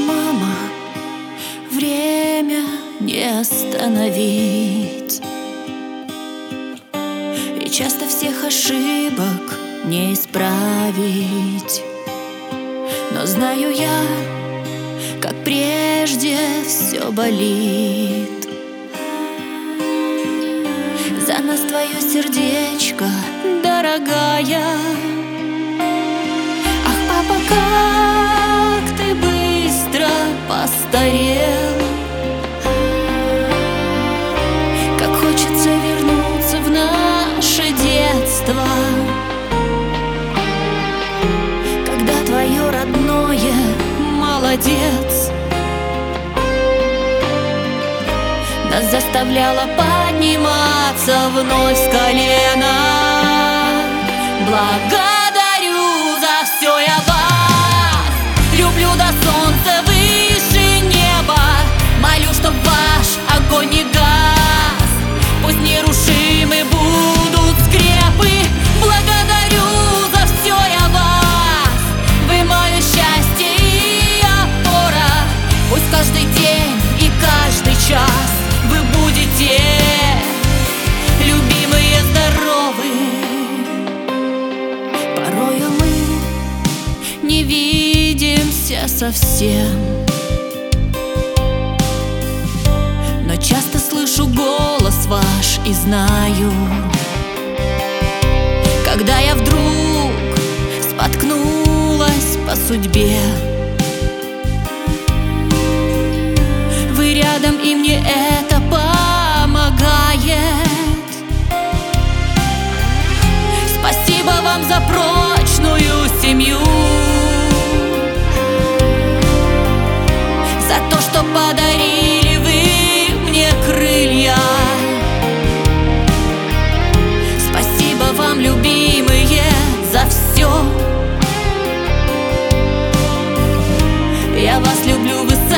мама, время не остановить, и часто всех ошибок не исправить. Но знаю я, как прежде все болит. За нас твое сердечко, дорогая. Ах, папа, как ты быстро постарел, как хочется вернуться в наше детство, когда твое родное молодец нас заставляла подниматься вновь с колена. Благодарю за все я вас, люблю до солнца выше неба, молю, чтоб ваш огонь не гас, пусть нерушимы будут скрепы. Благодарю за все я вас, вы мое счастье и опора, пусть каждый день и каждый час вы будете любимые, здоровы. Порою мы не видимся совсем, но часто слышу голос ваш и знаю, когда я вдруг споткнулась по судьбе, вы рядом, и мне это помогает. Спасибо вам за прочную семью, за то, что подарили вы мне крылья. Спасибо вам, любимые, за все. Я вас люблю высоко.